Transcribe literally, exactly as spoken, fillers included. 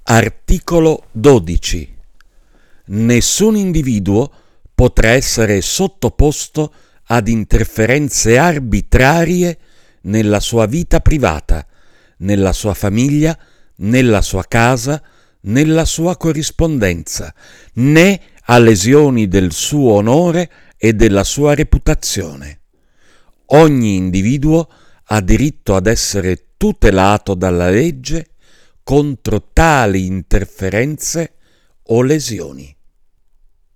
Articolo dodici. Nessun individuo potrà essere sottoposto ad interferenze arbitrarie nella sua vita privata, nella sua famiglia, nella sua casa, nella sua corrispondenza, né a lesioni del suo onore e della sua reputazione. Ogni individuo ha diritto ad essere tutelato dalla legge contro tali interferenze o lesioni.